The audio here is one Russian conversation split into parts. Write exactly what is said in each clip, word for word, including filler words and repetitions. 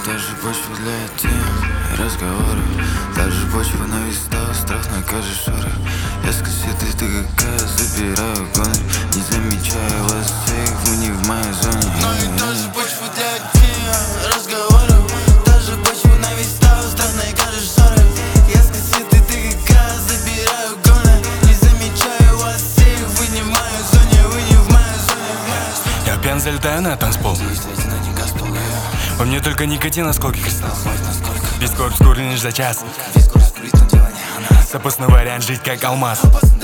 та же почва для тем разговоров, та же почва нависла, страх на каждый шорох. Я с кассетой ТГК забираю гонор, не замечаю вас всех, вы не в моей зоне. Но и та же почва для тем разговоров, та же почва нависла, страх на каждый шорох. Я с кассетой ТГК забираю гонор, не замечаю вас всех, вы не в моей зоне, вы не в моей зоне. Я пьян залетаю на танцпол, во мне только никотин, осколки кристалл. Весь корпус куренишь за час, опасный вариант жить как алмаз.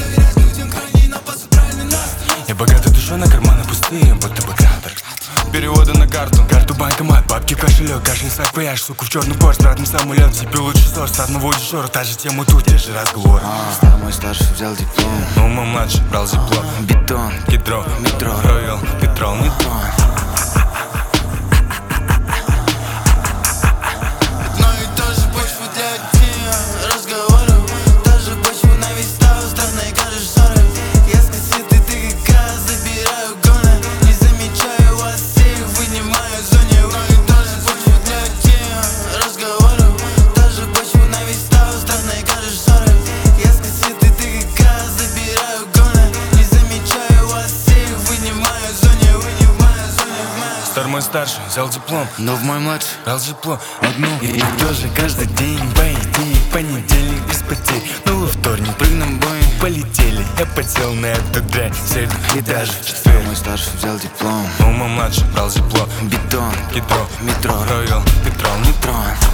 Я богатый душа, на карманы пустые, будто бы кратер. Переводы на карту, карту банкомат, бабки в кошелек, кашель саквояж, суку в черный порт, стратный самолет, тебе лучший сорт, статного аудиошора, та же тема тут, те же разговор. Стар мой старший взял диплом, ну мой младший брал диплом. Бетон, гидро, метро, роял, петрол, нетрон. Стар мой старший взял диплом, но в мой младший брал диплом одну. И, и тоже каждый день, по идее, понедельник без потерь. Ну во вторник прыгнем бой, полетели. Я потел на эту дрянь, среду и даже в Стар четверг. мой старший взял диплом, ну мой младший брал диплом. Бетон, гидро, метро, роял, петрол, нетрон.